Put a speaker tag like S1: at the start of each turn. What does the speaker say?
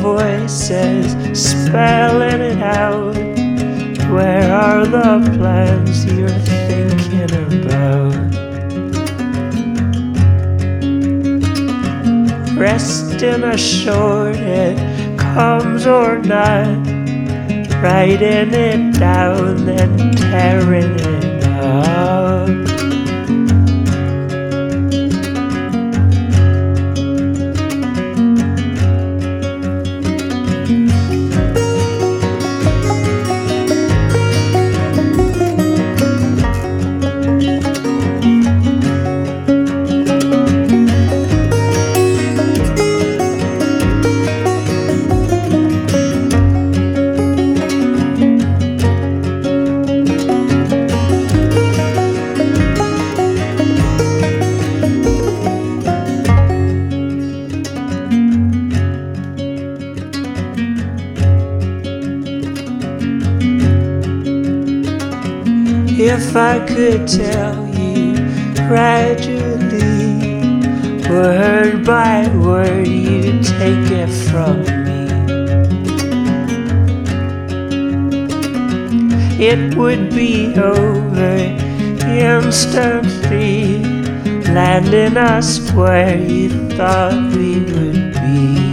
S1: voices spelling it out. Where are the plans you're thinking about? Resting assured it comes or not, writing it down then tearing it up. If I could tell you gradually, word by word, you take it from me, it would be over instantly, landing us where you thought we would be.